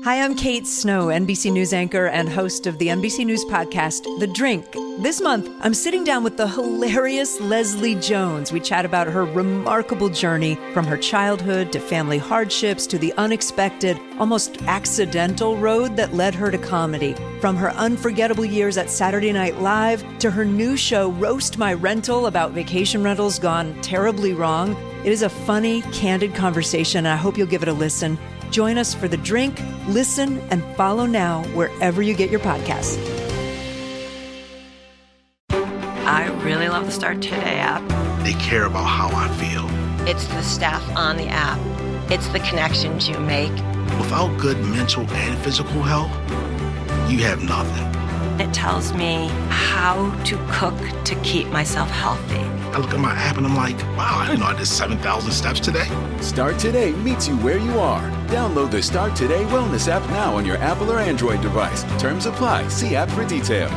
Hi, I'm Kate Snow, NBC News anchor and host of the NBC News podcast, The Drink. This month, I'm sitting down with the hilarious Leslie Jones. We chat about her remarkable journey from her childhood to family hardships to the unexpected, almost accidental road that led her to comedy. From her unforgettable years at Saturday Night Live to her new show, Roast My Rental, about vacation rentals gone terribly wrong. It is a funny, candid conversation, and I hope you'll give it a listen. Join us for The Drink. Listen and follow now wherever you get your podcasts. I really love the Start Today app. They care about how I feel. It's the staff on the app. It's the connections you make. Without good mental and physical health, you have nothing. It tells me how to cook to keep myself healthy. I look at my app and I'm like, wow, I didn't know I did 7,000 steps today. Start Today meets you where you are. Download the Start Today Wellness app now on your Apple or Android device. Terms apply. See app for details.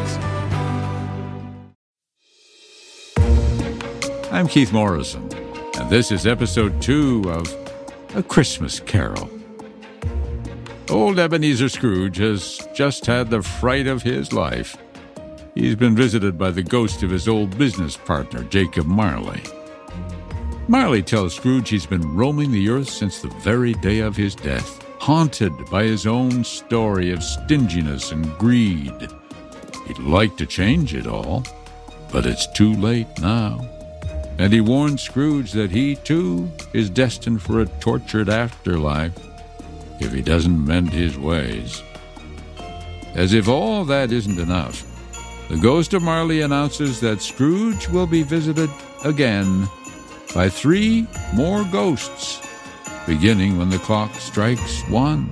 I'm Keith Morrison, and this is episode 2 of A Christmas Carol. Old Ebenezer Scrooge has just had the fright of his life. He's been visited by the ghost of his old business partner, Jacob Marley. Marley tells Scrooge he's been roaming the earth since the very day of his death, haunted by his own story of stinginess and greed. He'd like to change it all, but it's too late now. And he warns Scrooge that he, too, is destined for a tortured afterlife if he doesn't mend his ways. As if all that isn't enough, the ghost of Marley announces that Scrooge will be visited again by 3 more ghosts, beginning when the clock strikes 1.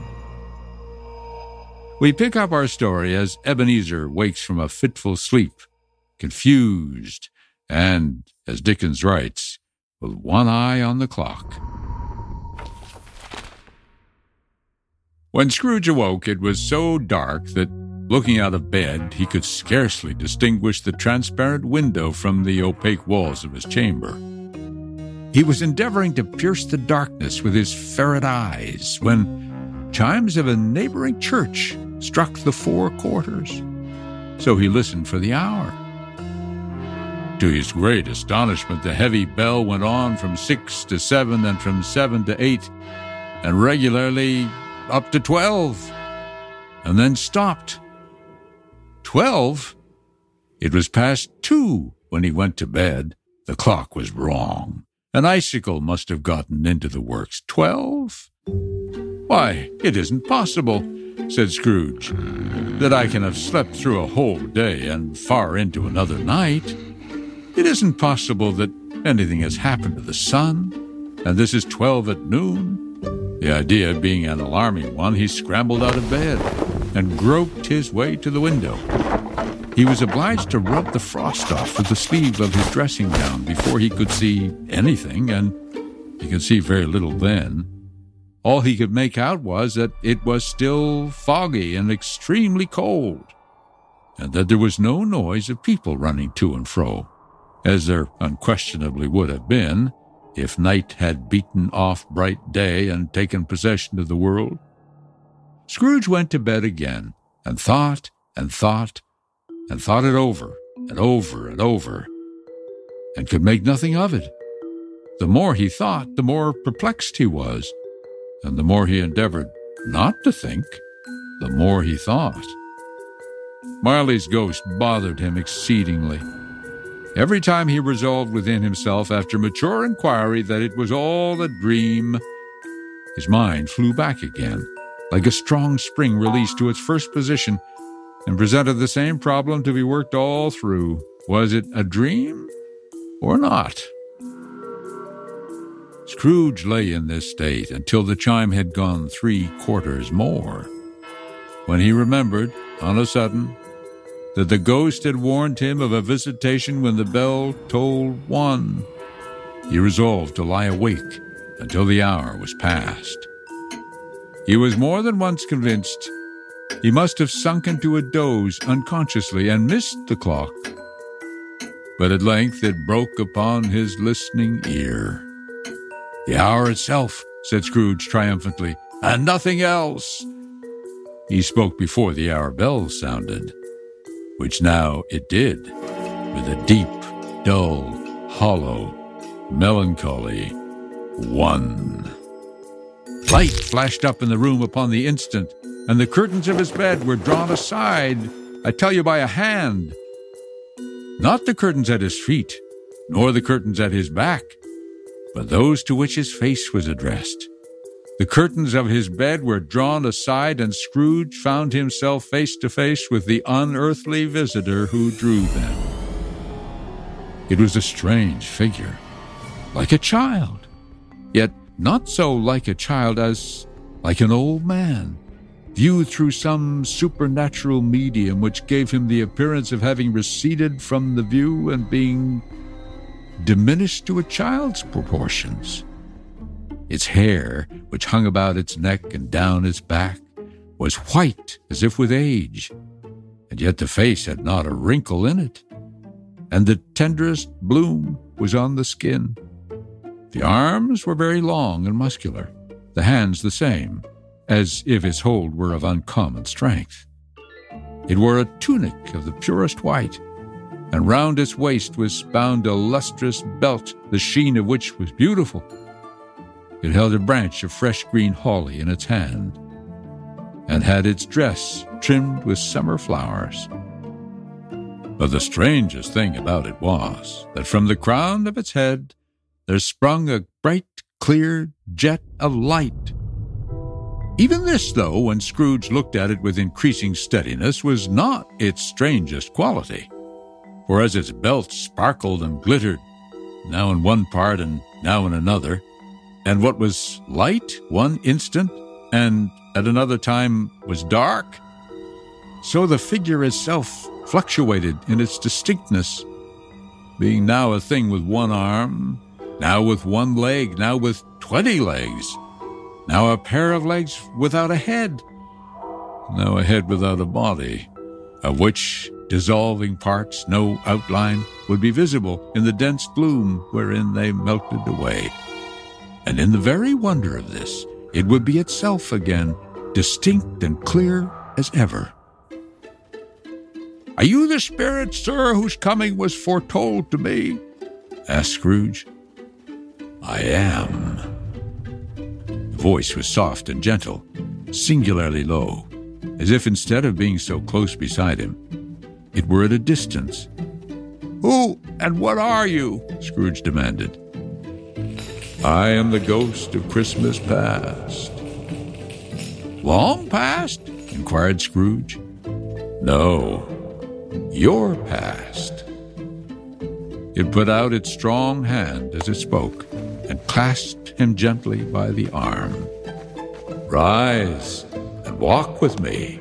We pick up our story as Ebenezer wakes from a fitful sleep, confused, and, as Dickens writes, with one eye on the clock. When Scrooge awoke, it was so dark that, looking out of bed, he could scarcely distinguish the transparent window from the opaque walls of his chamber. He was endeavoring to pierce the darkness with his ferret eyes when chimes of a neighboring church struck the 4 quarters. So he listened for the hour. To his great astonishment, the heavy bell went on from 6 to 7 and from 7 to 8, and regularly up to 12, and then stopped. 12? It was past 2 when he went to bed. The clock was wrong. An icicle must have gotten into the works. 12? Why, it isn't possible, said Scrooge, that I can have slept through a whole day and far into another night. It isn't possible that anything has happened to the sun, and this is 12 at noon. The idea being an alarming one, he scrambled out of bed and groped his way to the window. He was obliged to rub the frost off with the sleeve of his dressing gown before he could see anything, and he could see very little then. All he could make out was that it was still foggy and extremely cold, and that there was no noise of people running to and fro, as there unquestionably would have been if night had beaten off bright day and taken possession of the world. Scrooge went to bed again, and thought and thought and thought it over and over and over, and could make nothing of it. The more he thought, the more perplexed he was, and the more he endeavored not to think, the more he thought. Marley's ghost bothered him exceedingly. Every time he resolved within himself, after mature inquiry, that it was all a dream, his mind flew back again, like a strong spring released to its first position, and presented the same problem to be worked all through. Was it a dream or not? Scrooge lay in this state until the chime had gone 3 quarters more, when he remembered, on a sudden, that the ghost had warned him of a visitation when the bell tolled 1. He resolved to lie awake until the hour was past. He was more than once convinced he must have sunk into a doze unconsciously and missed the clock. But at length it broke upon his listening ear. "The hour itself," said Scrooge triumphantly, "and nothing else." He spoke before the hour bell sounded, which now it did, with a deep, dull, hollow, melancholy 1. Light flashed up in the room upon the instant, and the curtains of his bed were drawn aside, I tell you, by a hand. Not the curtains at his feet, nor the curtains at his back, but those to which his face was addressed. The curtains of his bed were drawn aside, and Scrooge found himself face to face with the unearthly visitor who drew them. It was a strange figure, like a child, yet not so like a child as like an old man, viewed through some supernatural medium which gave him the appearance of having receded from the view and being diminished to a child's proportions. Its hair, which hung about its neck and down its back, was white as if with age, and yet the face had not a wrinkle in it, and the tenderest bloom was on the skin. The arms were very long and muscular, the hands the same, as if its hold were of uncommon strength. It wore a tunic of the purest white, and round its waist was bound a lustrous belt, the sheen of which was beautiful. It held a branch of fresh green holly in its hand, and had its dress trimmed with summer flowers. But the strangest thing about it was that from the crown of its head there sprung a bright, clear jet of light. Even this, though, when Scrooge looked at it with increasing steadiness, was not its strangest quality. For as its belt sparkled and glittered, now in one part and now in another, and what was light one instant and at another time was dark, so the figure itself fluctuated in its distinctness, being now a thing with one arm, now with one leg, now with 20 legs, now a pair of legs without a head, now a head without a body, of which dissolving parts no outline would be visible in the dense gloom wherein they melted away. And in the very wonder of this, it would be itself again, distinct and clear as ever. "Are you the spirit, sir, whose coming was foretold to me?" asked Scrooge. "I am." The voice was soft and gentle, singularly low, as if instead of being so close beside him, it were at a distance. "Who and what are you?" Scrooge demanded. "I am the ghost of Christmas past." "Long past?" inquired Scrooge. "No, your past." It put out its strong hand as it spoke, and clasped him gently by the arm. "Rise and walk with me."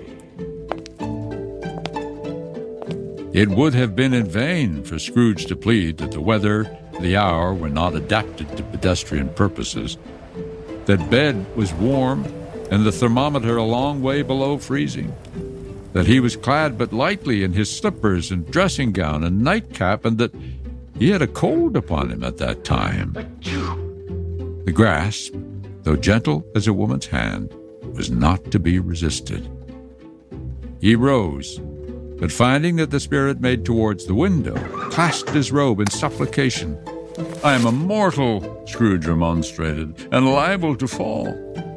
It would have been in vain for Scrooge to plead that the weather, the hour were not adapted to pedestrian purposes, that bed was warm and the thermometer a long way below freezing, that he was clad but lightly in his slippers and dressing gown and nightcap, and that he had a cold upon him at that time. The grasp, though gentle as a woman's hand, was not to be resisted. He rose, but finding that the spirit made towards the window, clasped his robe in supplication. "I am a mortal," Scrooge remonstrated, "and liable to fall."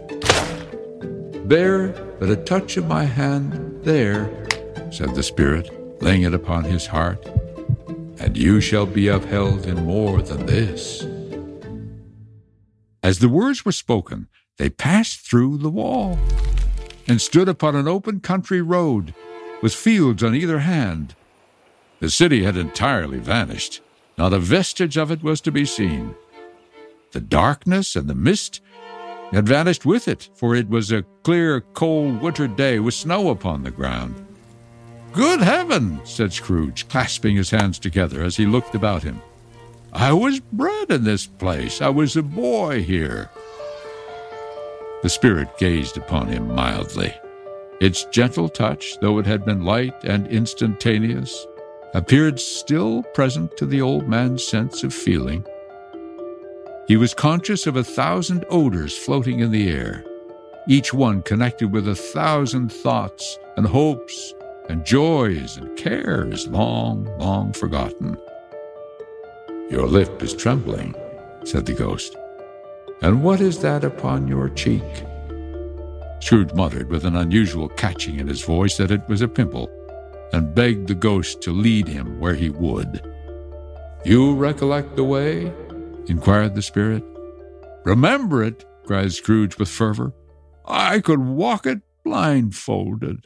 "Bear but a touch of my hand there," said the spirit, laying it upon his heart, "and you shall be upheld in more than this." As the words were spoken, they passed through the wall, and stood upon an open country road, with fields on either hand. The city had entirely vanished. Not a vestige of it was to be seen. The darkness and the mist had vanished with it, for it was a clear, cold winter day with snow upon the ground. "Good heaven!" said Scrooge, clasping his hands together as he looked about him. "I was bred in this place. I was a boy here." The spirit gazed upon him mildly. Its gentle touch, though it had been light and instantaneous, appeared still present to the old man's sense of feeling. He was conscious of 1,000 odors floating in the air, each one connected with 1,000 thoughts and hopes and joys and cares long, long forgotten. "Your lip is trembling," said the ghost. "And what is that upon your cheek?" Scrooge muttered with an unusual catching in his voice that it was a pimple, and begged the ghost to lead him where he would. "You recollect the way?" inquired the spirit. "Remember it?" cried Scrooge with fervor. "I could walk it blindfolded."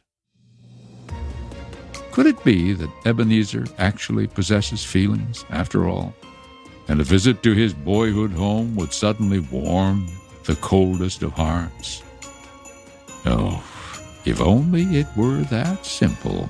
Could it be that Ebenezer actually possesses feelings, after all, and a visit to his boyhood home would suddenly warm the coldest of hearts? Oh, if only it were that simple.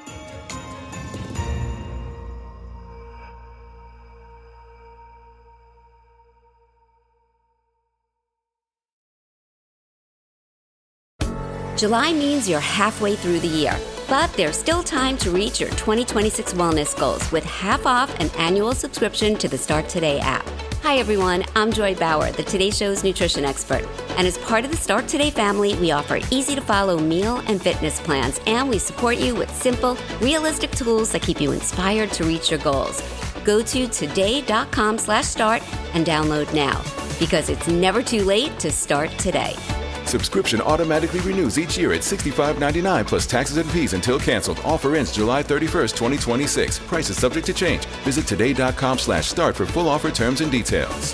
July means you're halfway through the year, but there's still time to reach your 2026 wellness goals with half off an annual subscription to the Start Today app. Hi everyone, I'm Joy Bauer, the Today Show's nutrition expert. And as part of the Start Today family, we offer easy-to-follow meal and fitness plans, and we support you with simple, realistic tools that keep you inspired to reach your goals. Go to today.com/start and download now, because it's never too late to start today. Subscription automatically renews each year at $65.99 plus taxes and fees until canceled. Offer ends July 31st, 2026. Prices subject to change. Visit today.com/start for full offer terms and details.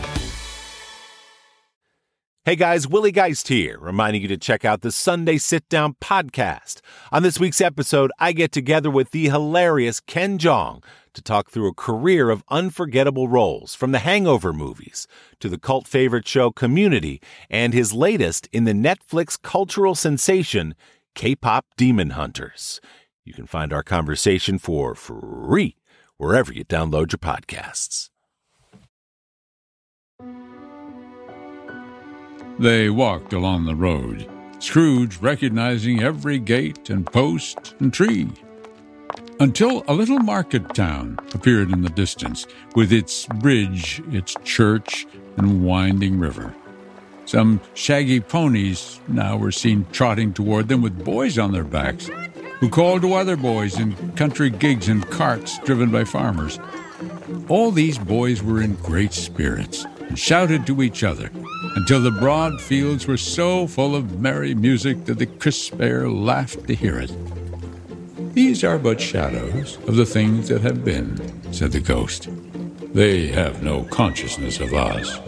Hey guys, Willie Geist here, reminding you to check out the Sunday Sit Down podcast. On this week's episode, I get together with the hilarious Ken Jeong to talk through a career of unforgettable roles, from the Hangover movies to the cult favorite show Community, and his latest in the Netflix cultural sensation, K-pop Demon Hunters. You can find our conversation for free wherever you download your podcasts. They walked along the road, Scrooge recognizing every gate and post and tree, until a little market town appeared in the distance, with its bridge, its church, and winding river. Some shaggy ponies now were seen trotting toward them with boys on their backs, who called to other boys in country gigs and carts driven by farmers. All these boys were in great spirits and shouted to each other until the broad fields were so full of merry music that the crisp air laughed to hear it. "These are but shadows of the things that have been," said the ghost. "They have no consciousness of us."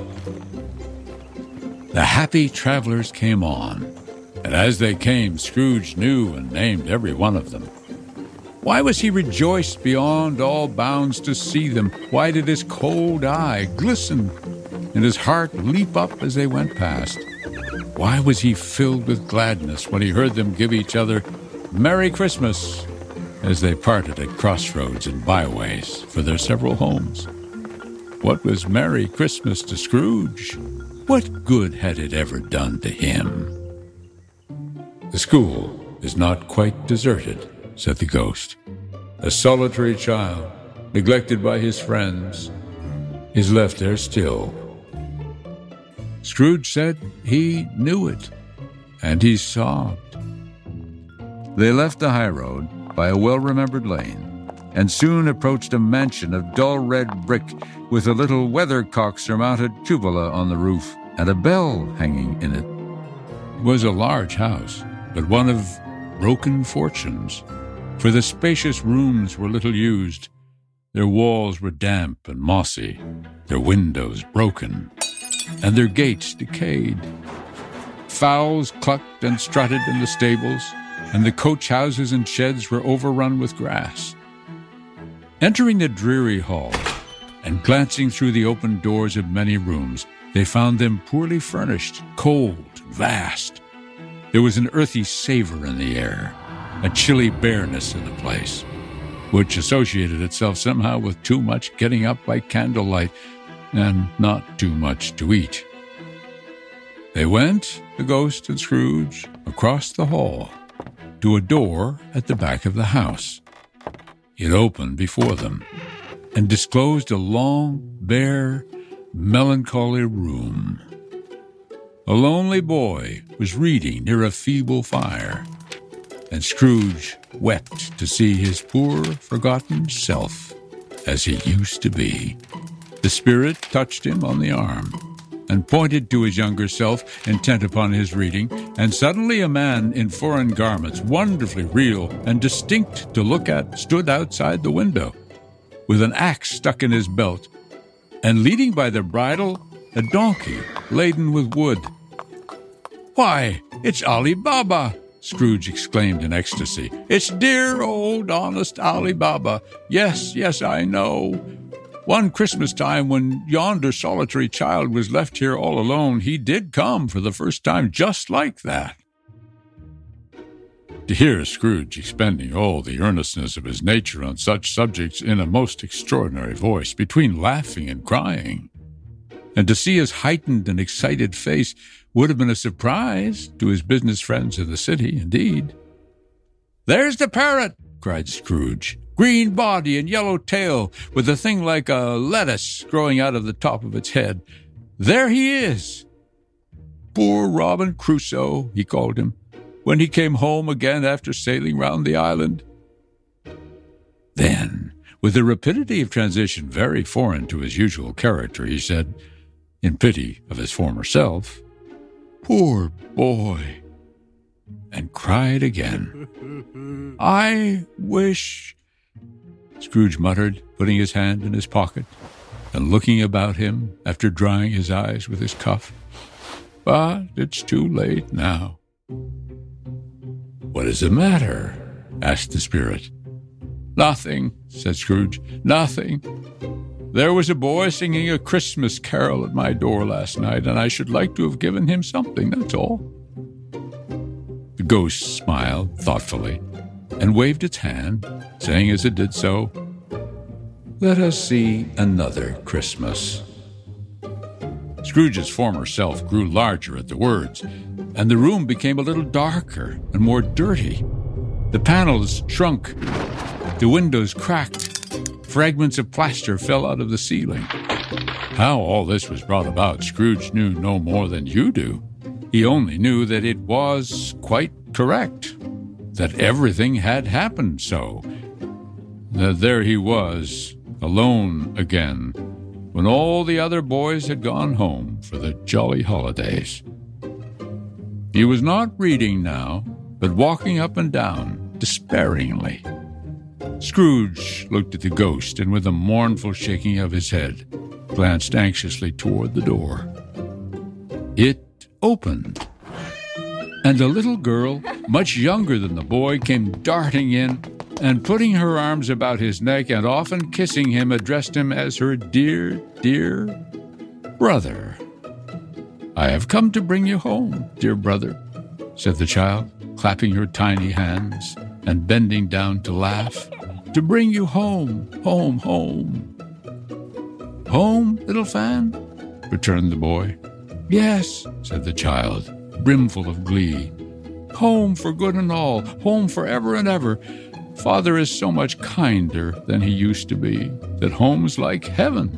The happy travelers came on, and as they came, Scrooge knew and named every one of them. Why was he rejoiced beyond all bounds to see them? Why did his cold eye glisten and his heart leap up as they went past? Why was he filled with gladness when he heard them give each other "Merry Christmas" as they parted at crossroads and byways for their several homes? What was Merry Christmas to Scrooge? What good had it ever done to him? "The school is not quite deserted," said the ghost. "A solitary child, neglected by his friends, is left there still." Scrooge said he knew it, and he sobbed. They left the high road by a well-remembered lane, and soon approached a mansion of dull red brick with a little weathercock-surmounted cupola on the roof and a bell hanging in it. It was a large house, but one of broken fortunes, for the spacious rooms were little used. Their walls were damp and mossy, their windows broken, and their gates decayed. Fowls clucked and strutted in the stables, and the coach houses and sheds were overrun with grass. Entering the dreary hall and glancing through the open doors of many rooms, they found them poorly furnished, cold, vast. There was an earthy savor in the air, a chilly bareness in the place, which associated itself somehow with too much getting up by candlelight and not too much to eat. They went, the ghost and Scrooge, across the hall to a door at the back of the house. It opened before them and disclosed a long, bare, melancholy room. A lonely boy was reading near a feeble fire, and Scrooge wept to see his poor, forgotten self as he used to be. The spirit touched him on the arm and pointed to his younger self, intent upon his reading, and suddenly a man in foreign garments, wonderfully real and distinct to look at, stood outside the window, with an axe stuck in his belt, and leading by the bridle a donkey laden with wood. "Why, it's Ali Baba!" Scrooge exclaimed in ecstasy. "It's dear old honest Ali Baba. Yes, I know. One Christmas time, when yonder solitary child was left here all alone, he did come for the first time just like that." To hear Scrooge expending all the earnestness of his nature on such subjects in a most extraordinary voice, between laughing and crying, and to see his heightened and excited face, would have been a surprise to his business friends in the city, indeed. "There's the parrot!" cried Scrooge. "Green body and yellow tail, with a thing like a lettuce growing out of the top of its head. There he is! Poor Robin Crusoe," he called him, when he came home again after sailing round the island. Then, with a rapidity of transition very foreign to his usual character, he said, in pity of his former self, "Poor boy," and cried again. "I wish," Scrooge muttered, putting his hand in his pocket and looking about him after drying his eyes with his cuff. "But it's too late now." "What is the matter?" asked the spirit. "Nothing," said Scrooge. "Nothing. There was a boy singing a Christmas carol at my door last night, and I should like to have given him something, that's all." The ghost smiled thoughtfully and waved its hand, saying as it did so, "Let us see another Christmas." Scrooge's former self grew larger at the words, and the room became a little darker and more dirty. The panels shrunk, the windows cracked, fragments of plaster fell out of the ceiling. How all this was brought about, Scrooge knew no more than you do. He only knew that it was quite correct, that everything had happened so, that there he was, alone again, when all the other boys had gone home for the jolly holidays. He was not reading now, but walking up and down, despairingly. Scrooge looked at the ghost, and with a mournful shaking of his head, glanced anxiously toward the door. It opened, and a little girl, much younger than the boy, came darting in, and putting her arms about his neck and often kissing him, addressed him as her dear, dear brother. "I have come to bring you home, dear brother," said the child, clapping her tiny hands and bending down to laugh. "To bring you home, home, home." "Home, little Fan?" returned the boy. "Yes," said the child, brimful of glee. "Home for good and all, home for ever and ever. Father is so much kinder than he used to be, that home's like heaven.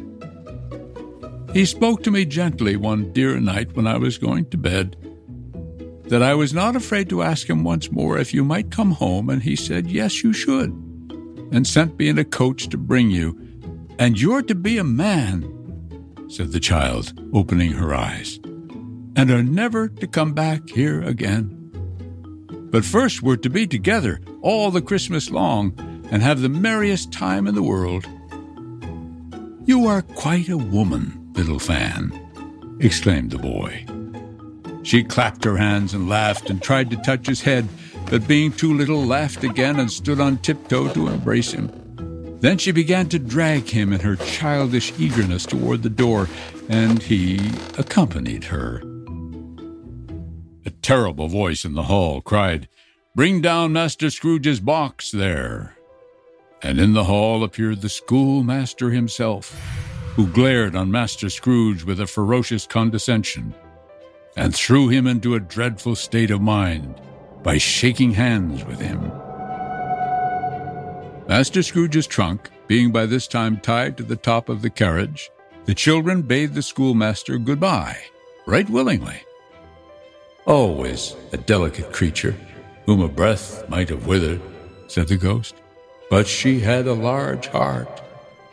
He spoke to me gently one dear night when I was going to bed, that I was not afraid to ask him once more if you might come home, and he said, yes, you should, and sent me in a coach to bring you. And you're to be a man," said the child, opening her eyes, "and are never to come back here again. But first we're to be together all the Christmas long and have the merriest time in the world." "You are quite a woman, little Fan," exclaimed the boy. She clapped her hands and laughed and tried to touch his head, but being too little, laughed again and stood on tiptoe to embrace him. Then she began to drag him in her childish eagerness toward the door, and he accompanied her. A terrible voice in the hall cried, "Bring down Master Scrooge's box there." And in the hall appeared the schoolmaster himself, who glared on Master Scrooge with a ferocious condescension, and threw him into a dreadful state of mind by shaking hands with him. Master Scrooge's trunk being by this time tied to the top of the carriage, the children bade the schoolmaster goodbye, right willingly, Always a delicate creature, whom a breath might have withered, said the ghost. But she had a large heart.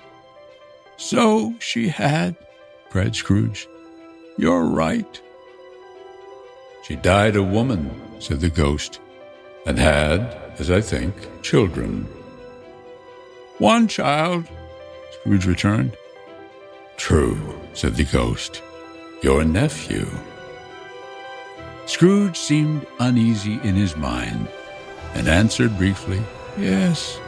So she had, cried Scrooge. You're right. She died a woman, said the ghost, and had, as I think, children. One child, Scrooge returned. True, said the ghost. Your nephew. Scrooge seemed uneasy in his mind, and answered briefly, yes.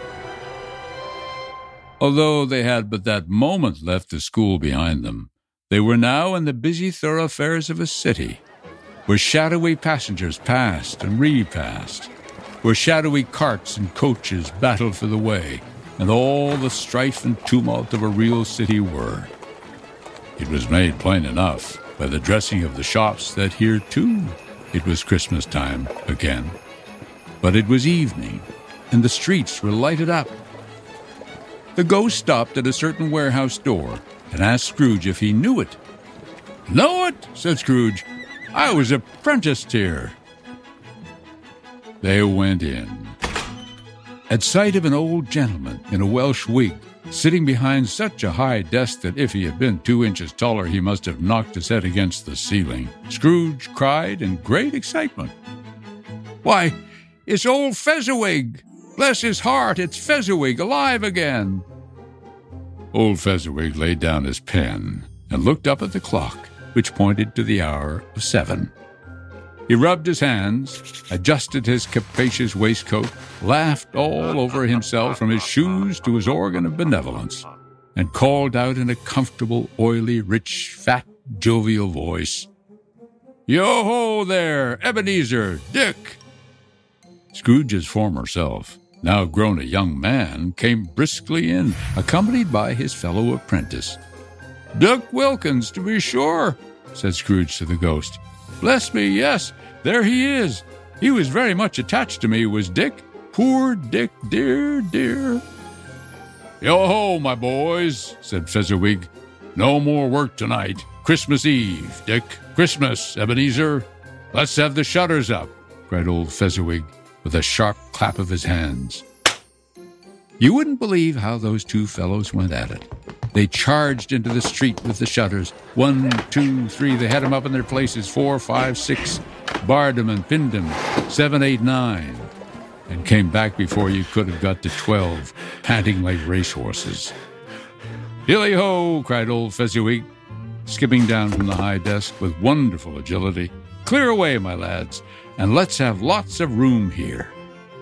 Although they had but that moment left the school behind them, they were now in the busy thoroughfares of a city, where shadowy passengers passed and repassed, where shadowy carts and coaches battled for the way, and all the strife and tumult of a real city were. It was made plain enough by the dressing of the shops that here, too, it was Christmas time again. But it was evening, and the streets were lighted up. The ghost stopped at a certain warehouse door and asked Scrooge if he knew it. Know it, said Scrooge. I was apprenticed here. They went in. At sight of an old gentleman in a Welsh wig, sitting behind such a high desk that if he had been 2 inches taller, he must have knocked his head against the ceiling, Scrooge cried in great excitement, Why, it's old Fezziwig! Bless his heart, it's Fezziwig alive again! Old Fezziwig laid down his pen and looked up at the clock, which pointed to the hour of 7. He rubbed his hands, adjusted his capacious waistcoat, laughed all over himself from his shoes to his organ of benevolence, and called out in a comfortable, oily, rich, fat, jovial voice, Yo-ho there, Ebenezer, Dick! Scrooge's former self, now grown a young man, came briskly in, accompanied by his fellow apprentice. Dick Wilkins, to be sure, said Scrooge to the ghost. Bless me, yes, there he is. He was very much attached to me, was Dick. Poor Dick, dear, dear. Yo-ho, my boys, said Fezziwig. No more work tonight. Christmas Eve, Dick. Christmas, Ebenezer. Let's have the shutters up, cried old Fezziwig, with a sharp clap of his hands. You wouldn't believe how those two fellows went at it. They charged into the street with the shutters. 1, 2, 3, they had them up in their places. 4, 5, 6, barred them and pinned them. 7, 8, 9, and came back before you could have got to 12, panting like racehorses. Hilly-ho, cried old Fezziwig, skipping down from the high desk with wonderful agility. Clear away, my lads, and let's have lots of room here.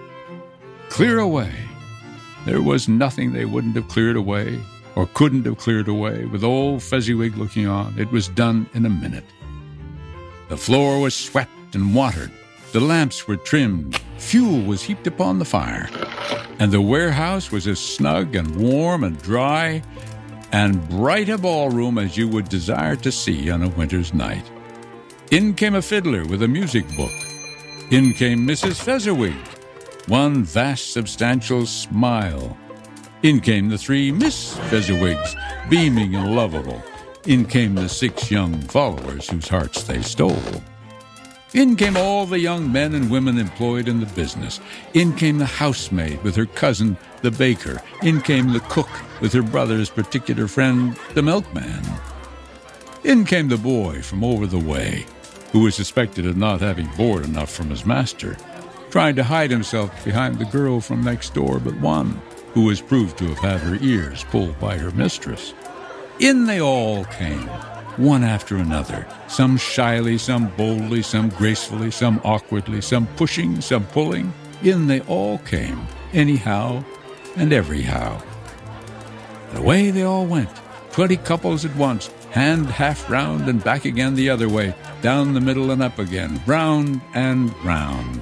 Clear away. There was nothing they wouldn't have cleared away, or couldn't have cleared away, with old Fezziwig looking on. It was done in a minute. The floor was swept and watered. The lamps were trimmed. Fuel was heaped upon the fire. And the warehouse was as snug and warm and dry and bright a ballroom as you would desire to see on a winter's night. In came a fiddler with a music book. In came Mrs. Fezziwig, one vast substantial smile. In came the 3 Miss Fezziwigs, beaming and lovable. In came the 6 young followers whose hearts they stole. In came all the young men and women employed in the business. In came the housemaid with her cousin, the baker. In came the cook with her brother's particular friend, the milkman. In came the boy from over the way, who was suspected of not having board enough from his master, trying to hide himself behind the girl from next door but one, who was proved to have had her ears pulled by her mistress. In they all came, one after another, some shyly, some boldly, some gracefully, some awkwardly, some pushing, some pulling. In they all came, anyhow and everyhow. And away they all went, 20 couples at once, hand half round and back again the other way, down the middle and up again, round and round.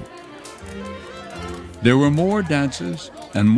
There were more dances,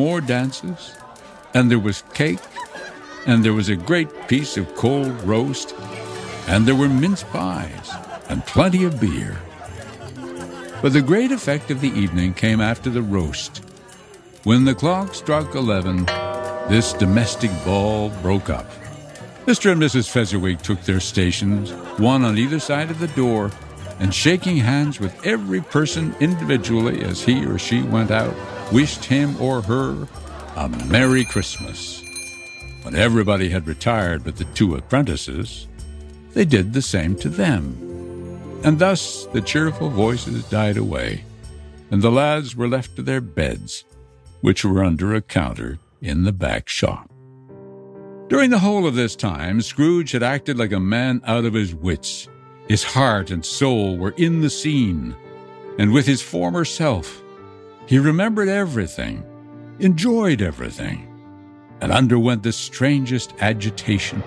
and there was cake, and there was a great piece of cold roast, and there were mince pies, and plenty of beer. But the great effect of the evening came after the roast. When the clock struck 11, this domestic ball broke up. Mr. and Mrs. Fezziwig took their stations, one on either side of the door, and shaking hands with every person individually as he or she went out, wished him or her a Merry Christmas. When everybody had retired but the two apprentices, they did the same to them. And thus the cheerful voices died away, and the lads were left to their beds, which were under a counter in the back shop. During the whole of this time, Scrooge had acted like a man out of his wits. His heart and soul were in the scene, and with his former self, he remembered everything, enjoyed everything, and underwent the strangest agitation.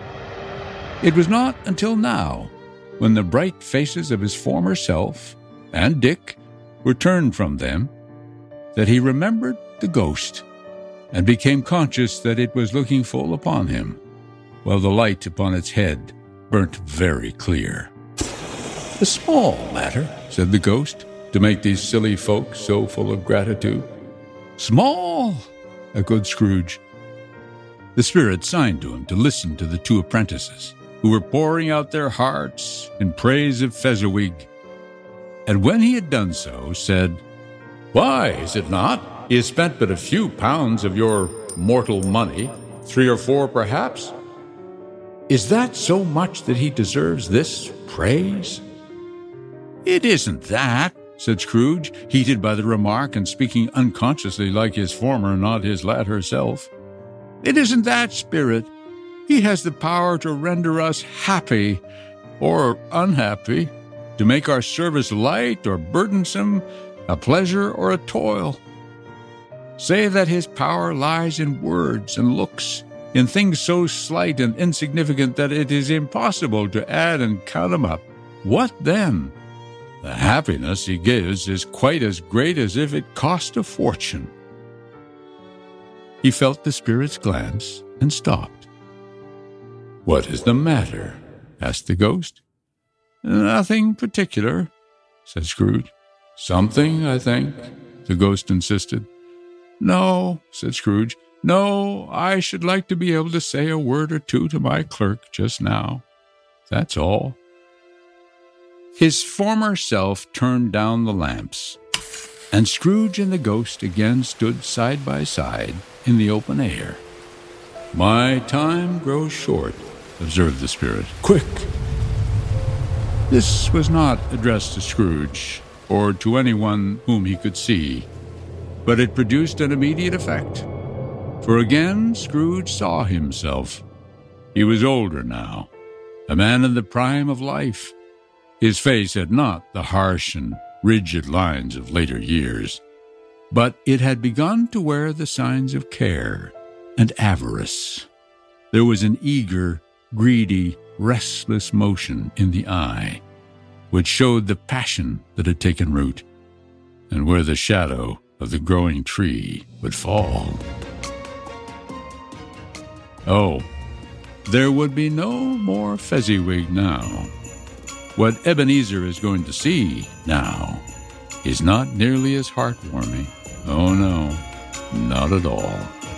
It was not until now, when the bright faces of his former self and Dick were turned from them, that he remembered the ghost and became conscious that it was looking full upon him, while the light upon its head burnt very clear. "A small matter," said the ghost, "to make these silly folk so full of gratitude." "Small," echoed Scrooge. The spirit signed to him to listen to the two apprentices, who were pouring out their hearts in praise of Fezziwig, and when he had done so, said, "Why, is it not? He has spent but a few pounds of your mortal money, 3 or 4 perhaps. Is that so much that he deserves this praise?" "It isn't that," said Scrooge, heated by the remark and speaking unconsciously like his former, not his latter self. "It isn't that, Spirit. He has the power to render us happy or unhappy, to make our service light or burdensome, a pleasure or a toil. Say that his power lies in words and looks, in things so slight and insignificant that it is impossible to add and count them up. What then? The happiness he gives is quite as great as if it cost a fortune." He felt the spirit's glance and stopped. "What is the matter?" asked the ghost. "Nothing particular," said Scrooge. "Something, I think," the ghost insisted. "No," said Scrooge. "No, I should like to be able to say a word or two to my clerk just now. That's all." His former self turned down the lamps, and Scrooge and the ghost again stood side by side in the open air. "My time grows short," observed the spirit. "Quick!" This was not addressed to Scrooge, or to anyone whom he could see, but it produced an immediate effect. For again Scrooge saw himself. He was older now, a man in the prime of life. His face had not the harsh and rigid lines of later years, but it had begun to wear the signs of care and avarice. There was an eager, greedy, restless motion in the eye, which showed the passion that had taken root, and where the shadow of the growing tree would fall. Oh, there would be no more Fezziwig now. What Ebenezer is going to see now is not nearly as heartwarming. Oh, no, not at all.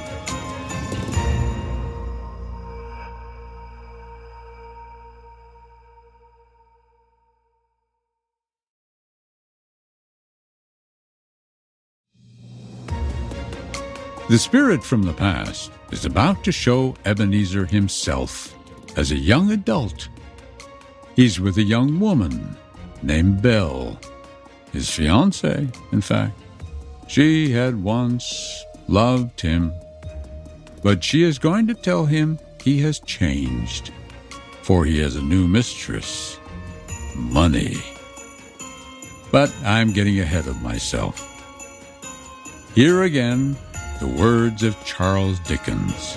The spirit from the past is about to show Ebenezer himself as a young adult. He's with a young woman named Belle, his fiancée, in fact. She had once loved him, but she is going to tell him he has changed, for he has a new mistress, money. But I'm getting ahead of myself. Here again, the words of Charles Dickens.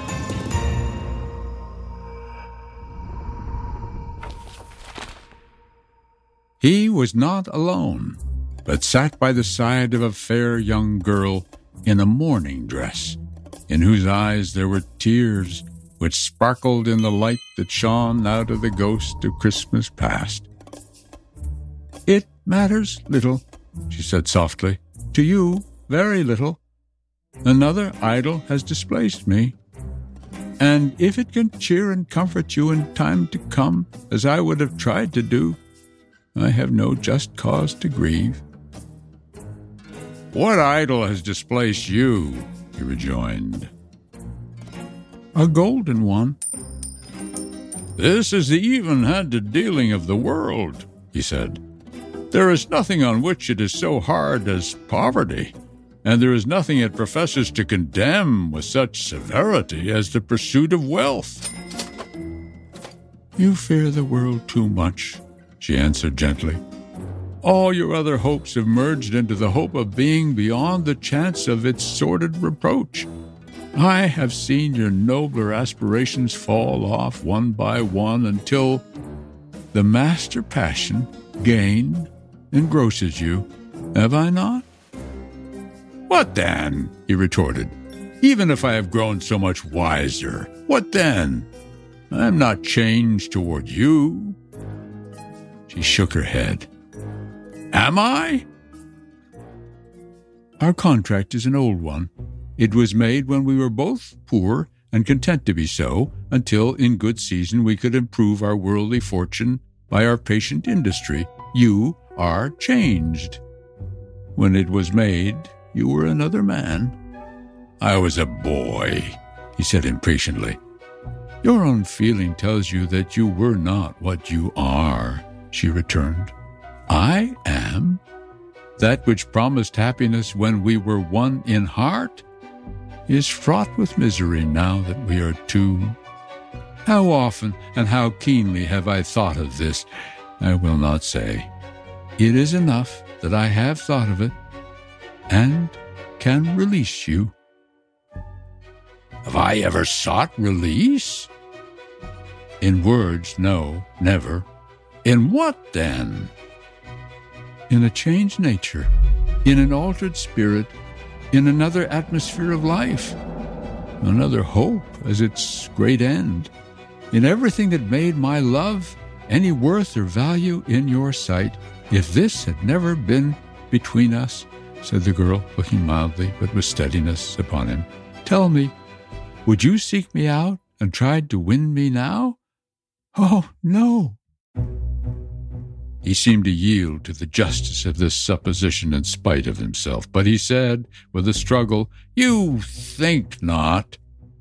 He was not alone, but sat by the side of a fair young girl in a mourning dress, in whose eyes there were tears which sparkled in the light that shone out of the ghost of Christmas past. "It matters little," she said softly. "To you, very little. Another idol has displaced me, and if it can cheer and comfort you in time to come, as I would have tried to do, I have no just cause to grieve." "What idol has displaced you?" he rejoined. "A golden one." "This is the even-handed dealing of the world," he said. "There is nothing on which it is so hard as poverty, and there is nothing it professes to condemn with such severity as the pursuit of wealth." "You fear the world too much," she answered gently. "All your other hopes have merged into the hope of being beyond the chance of its sordid reproach. I have seen your nobler aspirations fall off one by one until the master passion, gain, engrosses you. Have I not?" "What then?" he retorted. "Even if I have grown so much wiser, what then? I am not changed toward you." She shook her head. "Am I?" "Our contract is an old one. It was made when we were both poor and content to be so, until in good season we could improve our worldly fortune by our patient industry. You are changed. When it was made, you were another man." "I was a boy," he said impatiently. "Your own feeling tells you that you were not what you are," she returned. "I am. That which promised happiness when we were one in heart is fraught with misery now that we are two. How often and how keenly have I thought of this, I will not say. It is enough that I have thought of it and can release you." "Have I ever sought release?" "In words, no, never." "In what, then?" "In a changed nature, in an altered spirit, in another atmosphere of life, another hope as its great end, in everything that made my love any worth or value in your sight. If this had never been between us," said the girl, looking mildly but with steadiness upon him, "tell me, would you seek me out and try to win me now?" "Oh, no." He seemed to yield to the justice of this supposition in spite of himself, but he said, with a struggle, "You think not."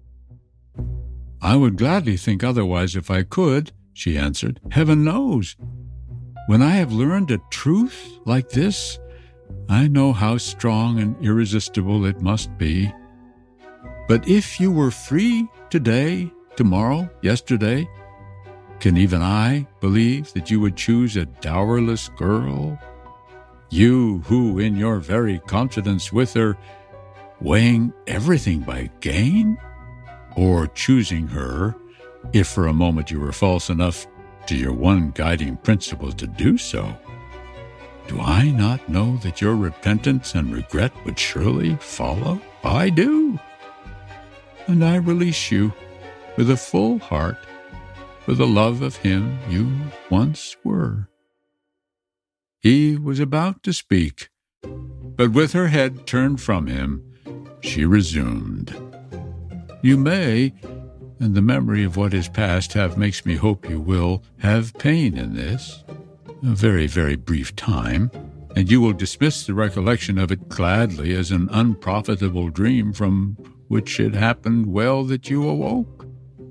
"I would gladly think otherwise if I could," she answered. "Heaven knows. When I have learned a truth like this, I know how strong and irresistible it must be. But if you were free today, tomorrow, yesterday, can even I believe that you would choose a dowerless girl? You who, in your very confidence with her, weighing everything by gain? Or choosing her, if for a moment you were false enough to your one guiding principle to do so? Do I not know that your repentance and regret would surely follow? I do. And I release you with a full heart for the love of him you once were." He was about to speak, but with her head turned from him, she resumed. "You may, and the memory of what is past makes me hope you will, have pain in this, a very, very brief time, and you will dismiss the recollection of it gladly as an unprofitable dream from which it happened well that you awoke.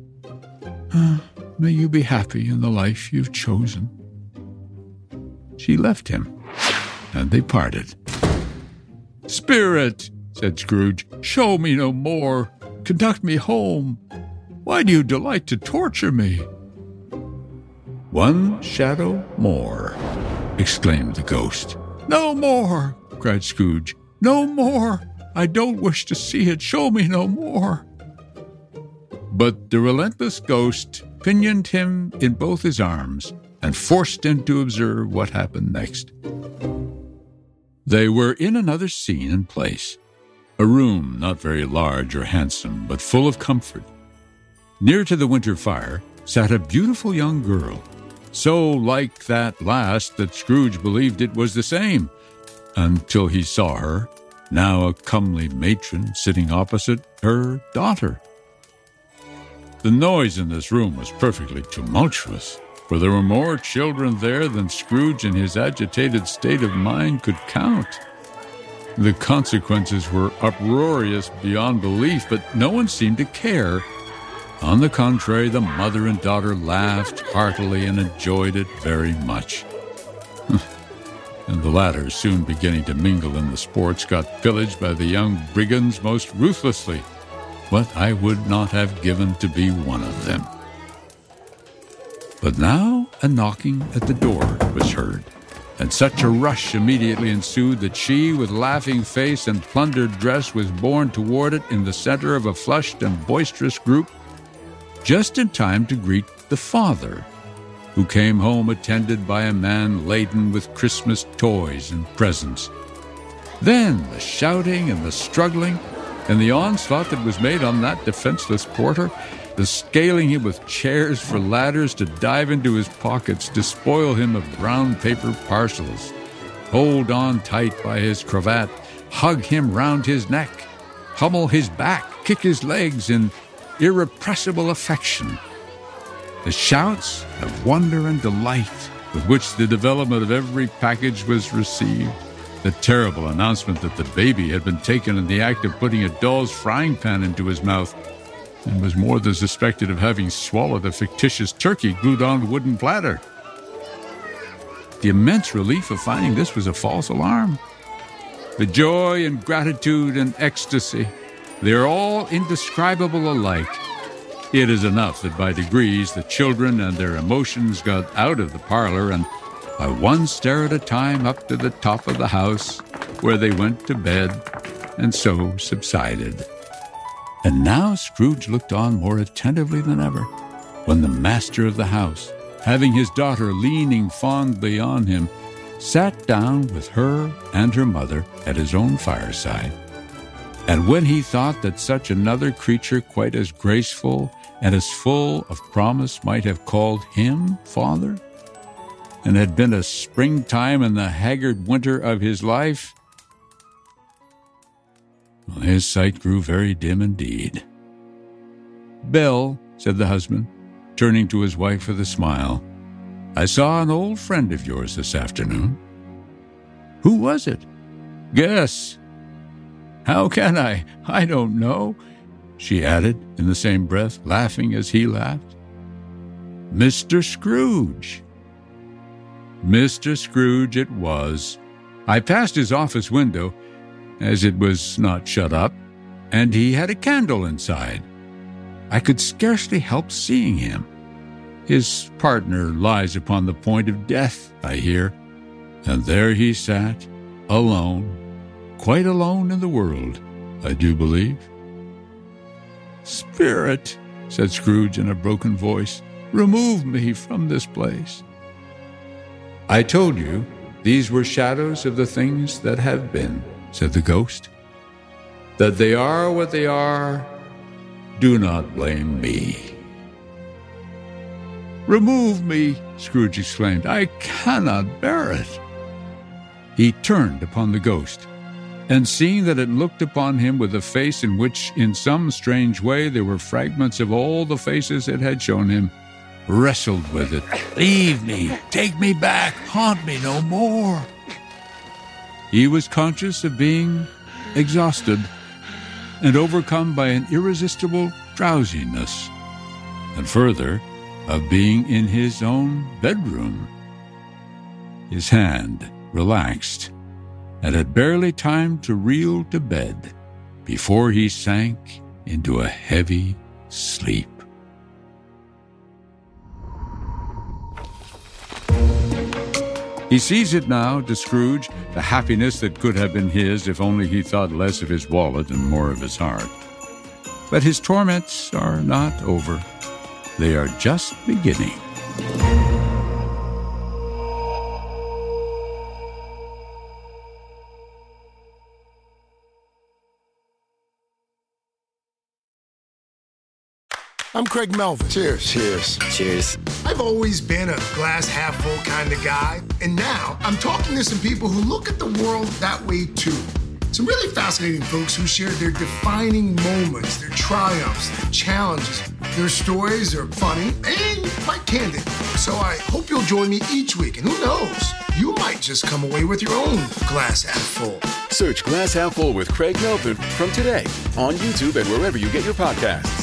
May you be happy in the life you've chosen." She left him, and they parted. "Spirit," said Scrooge, "show me no more. Conduct me home. Why do you delight to torture me?" "One shadow more," exclaimed the ghost. "No more," cried Scrooge. "No more. I don't wish to see it. Show me no more." But the relentless ghost pinioned him in both his arms and forced him to observe what happened next. They were in another scene and place, a room not very large or handsome, but full of comfort. Near to the winter fire sat a beautiful young girl, so like that last that Scrooge believed it was the same, until he saw her, now a comely matron, sitting opposite her daughter. The noise in this room was perfectly tumultuous. for there were more children there than Scrooge in his agitated state of mind could count. The consequences were uproarious beyond belief, but no one seemed to care. On the contrary, the mother and daughter laughed heartily and enjoyed it very much. And the latter, soon beginning to mingle in the sports, got pillaged by the young brigands most ruthlessly. What I would not have given to be one of them. But now a knocking at the door was heard, and such a rush immediately ensued that she, with laughing face and plundered dress, was borne toward it in the center of a flushed and boisterous group, just in time to greet the father, who came home attended by a man laden with Christmas toys and presents. Then the shouting and the struggling, and the onslaught that was made on that defenseless porter, the scaling him with chairs for ladders to dive into his pockets, despoil him of brown paper parcels, hold on tight by his cravat, hug him round his neck, pummel his back, kick his legs in irrepressible affection. The shouts of wonder and delight with which the development of every package was received, the terrible announcement that the baby had been taken in the act of putting a doll's frying pan into his mouth and was more than suspected of having swallowed a fictitious turkey glued on a wooden platter. The immense relief of finding this was a false alarm. The joy and gratitude and ecstasy, they are all indescribable alike. It is enough that by degrees the children and their emotions got out of the parlor and by one stair at a time up to the top of the house, where they went to bed and so subsided. And now Scrooge looked on more attentively than ever, when the master of the house, having his daughter leaning fondly on him, sat down with her and her mother at his own fireside. And when he thought that such another creature quite as graceful and as full of promise might have called him father, and had been a springtime in the haggard winter of his life, well, his sight grew very dim indeed. "Belle," said the husband, turning to his wife with a smile, "I saw an old friend of yours this afternoon." "Who was it?" "Guess." "How can I? I don't know," she added in the same breath, laughing as he laughed. "Mr. Scrooge." Mr. Scrooge it was. I passed his office window, as it was not shut up, and he had a candle inside. I could scarcely help seeing him. His partner lies upon the point of death, I hear, and there he sat, alone, quite alone in the world, I do believe. "Spirit," said Scrooge in a broken voice, "remove me from this place." "I told you these were shadows of the things that have been," said the ghost. "That they are what they are, do not blame me." "Remove me," Scrooge exclaimed. "I cannot bear it." He turned upon the ghost, and seeing that it looked upon him with a face in which, in some strange way, there were fragments of all the faces it had shown him, wrestled with it. "Leave me, take me back, haunt me no more." He was conscious of being exhausted and overcome by an irresistible drowsiness, and further, of being in his own bedroom. His hand relaxed, and had barely time to reel to bed before he sank into a heavy sleep. He sees it now, to Scrooge, the happiness that could have been his if only he thought less of his wallet and more of his heart. But his torments are not over. They are just beginning. I'm Craig Melvin. Cheers. Cheers. Cheers. I've always been a glass half full kind of guy, and now I'm talking to some people who look at the world that way too. Some really fascinating folks who share their defining moments, their triumphs, their challenges, Their stories are funny and quite candid. So I hope you'll join me each week. And who knows, you might just come away with your own glass half full. Search Glass Half Full with Craig Melvin from today on YouTube and wherever you get your podcasts.